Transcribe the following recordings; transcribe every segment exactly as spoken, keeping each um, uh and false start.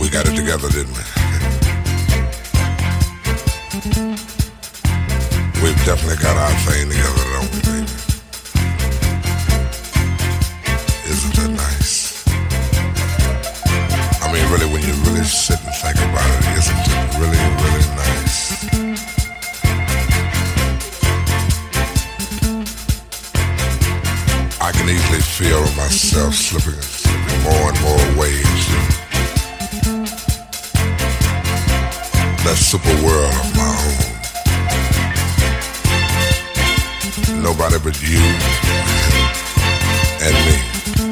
got it together, didn't we? We've definitely got our thing together, don't we, baby? Isn't that nice? I mean, really, when you really sit and think about it, isn't it really, really nice? I can easily feel myself slipping, slipping more and more waves in that super world of my own. Nobody but you and me.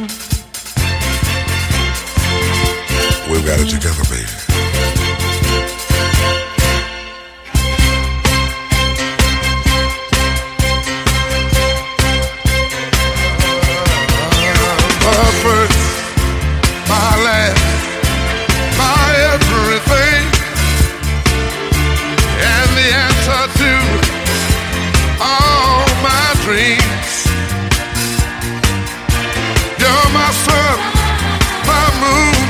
We've got it together, baby. My first, my last, my everything, and the answer to all my dreams. You're my sun, my moon,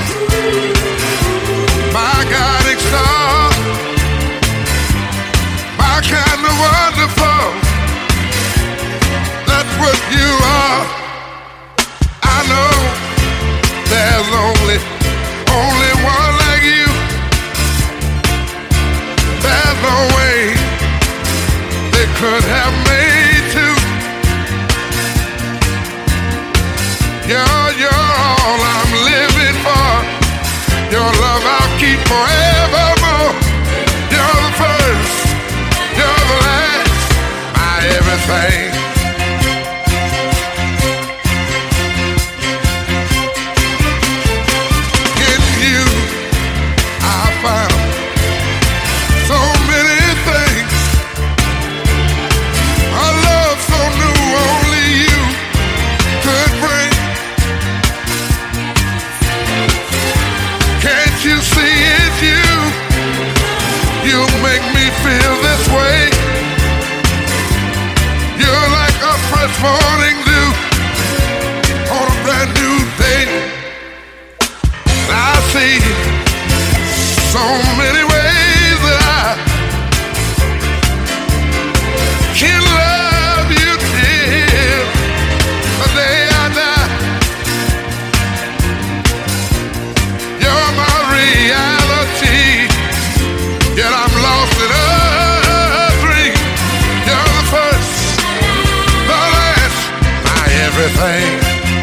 my guiding star, my kind of wonderful. That's what you are. I know there's only, only one like you. There's no way they could have made two. You're, you're all I'm living for. Your love I'll keep forevermore. You're the first, you're the last, my everything. Morning dew on a brand new day. I see so many ways that I can love you till the day I die. You're my reality, yet I'm lost in a dream. You're the first, everything.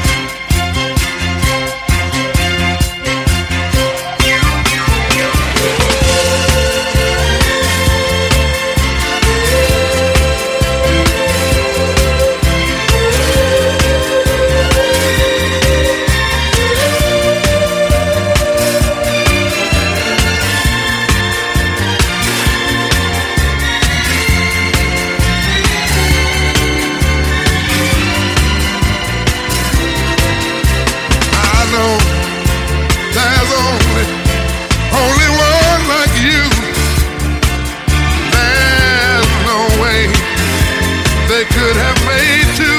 Could have made two.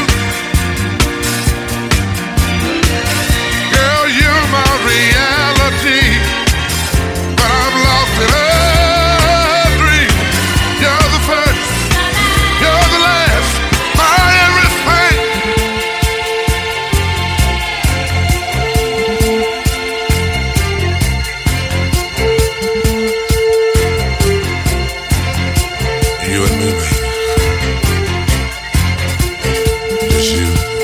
Girl, you're my reality, but I'm lost in a dream. You're the first, you're the last, my everything. You and me, baby. You